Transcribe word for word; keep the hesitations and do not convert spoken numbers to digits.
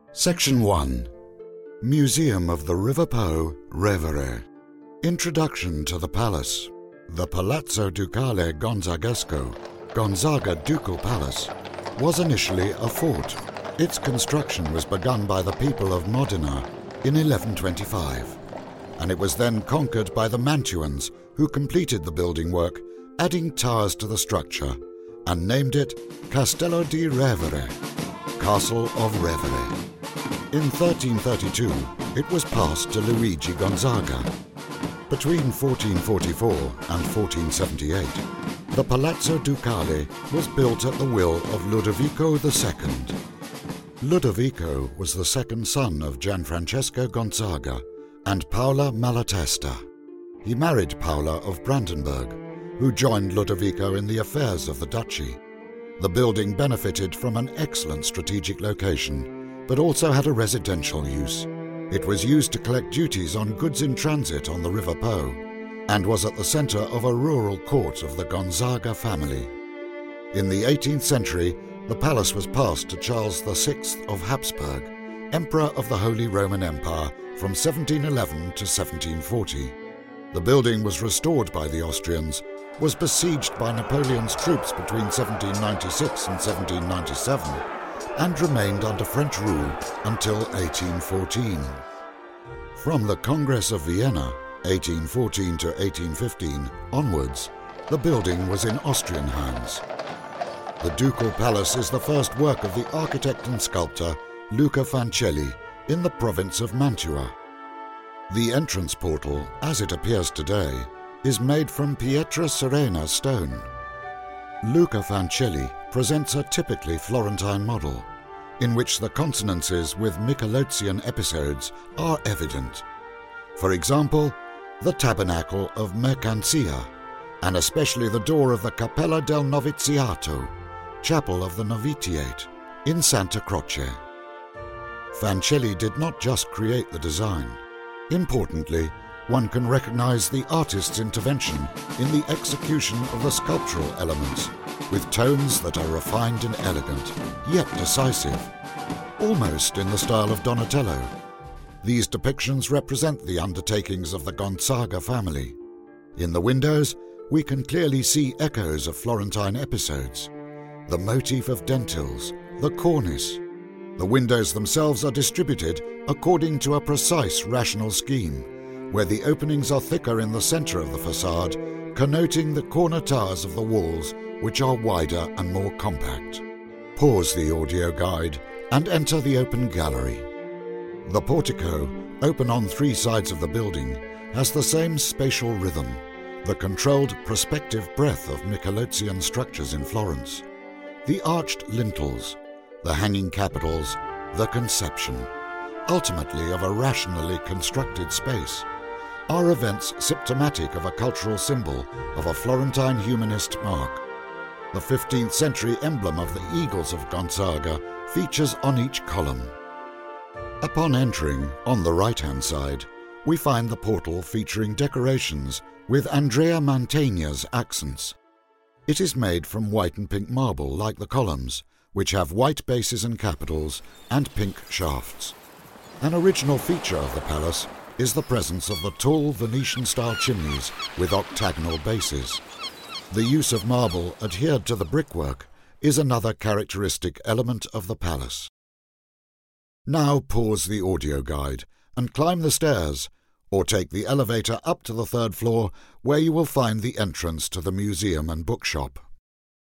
Section one. Museum of the River Po, Rovere. Introduction to the palace. The Palazzo Ducale Gonzagesco, Gonzaga Ducal Palace, was initially a fort. Its construction was begun by the people of Modena in eleven twenty-five, and it was then conquered by the Mantuans, who completed the building work, adding towers to the structure, and named it Castello di Rovere, Castle of Rovere. In thirteen thirty-two, it was passed to Luigi Gonzaga. Between fourteen forty-four and fourteen seventy-eight, the Palazzo Ducale was built at the will of Ludovico the Second. Ludovico was the second son of Gianfrancesco Gonzaga and Paola Malatesta. He married Paola of Brandenburg, who joined Ludovico in the affairs of the duchy. The building benefited from an excellent strategic location, but also had a residential use. It was used to collect duties on goods in transit on the River Po, and was at the centre of a rural court of the Gonzaga family. In the eighteenth century, the palace was passed to Charles the Sixth of Habsburg, Emperor of the Holy Roman Empire from seventeen eleven to seventeen forty. The building was restored by the Austrians, was besieged by Napoleon's troops between seventeen ninety-six and seventeen ninety-seven, and remained under French rule until eighteen fourteen. From the Congress of Vienna, eighteen fourteen to eighteen fifteen, onwards, the building was in Austrian hands. The Ducal Palace is the first work of the architect and sculptor Luca Fancelli in the province of Mantua. The entrance portal, as it appears today, is made from Pietra Serena stone. Luca Fancelli presents a typically Florentine model, in which the consonances with Michelottian episodes are evident. For example, the Tabernacle of Mercanzia, and especially the door of the Cappella del Noviziato, Chapel of the Novitiate, in Santa Croce. Fancelli did not just create the design. Importantly, one can recognize the artist's intervention in the execution of the sculptural elements, with tones that are refined and elegant, yet decisive, almost in the style of Donatello. These depictions represent the undertakings of the Gonzaga family. In the windows, we can clearly see echoes of Florentine episodes. The motif of dentils, the cornice. The windows themselves are distributed according to a precise rational scheme, where the openings are thicker in the center of the facade, connoting the corner towers of the walls, which are wider and more compact. Pause the audio guide and enter the open gallery. The portico, open on three sides of the building, has the same spatial rhythm, the controlled perspective breadth of Michelottian structures in Florence. The arched lintels, the hanging capitals, the conception, ultimately of a rationally constructed space, are events symptomatic of a cultural symbol of a Florentine humanist mark. The fifteenth century emblem of the Eagles of Gonzaga features on each column. Upon entering, on the right-hand side, we find the portal featuring decorations with Andrea Mantegna's accents. It is made from white and pink marble like the columns, which have white bases and capitals and pink shafts. An original feature of the palace is the presence of the tall Venetian-style chimneys with octagonal bases. The use of marble adhered to the brickwork is another characteristic element of the palace. Now pause the audio guide and climb the stairs, or take the elevator up to the third floor, where you will find the entrance to the museum and bookshop.